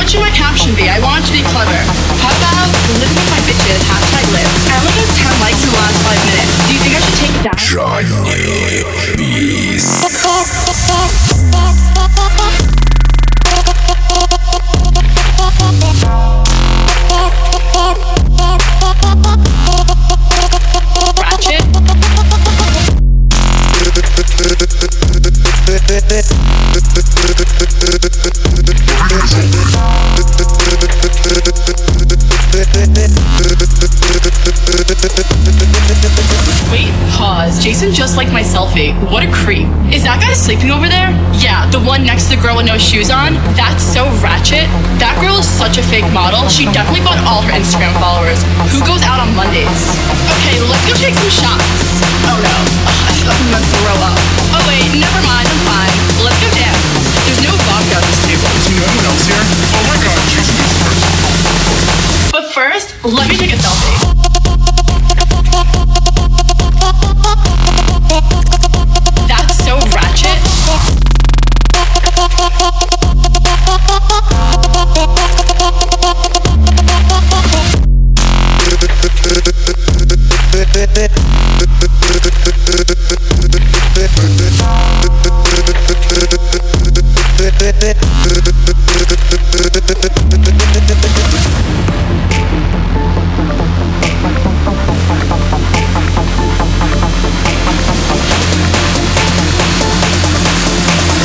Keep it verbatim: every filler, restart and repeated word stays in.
what should my caption be? I want it to be clever. How about living with my bitches, hashtag live. I only got ten likes in the last five minutes. Do you think I should take it down? Johnny Beast. Wait, pause. Jason just liked my selfie. What a creep. Is that guy sleeping over there? Yeah, the one next to the girl with no shoes on? That's so ratchet. That girl is such a fake model. She definitely bought all her Instagram followers. Who goes out on Mondays? Okay, let's go take some shots. Oh no. Ugh,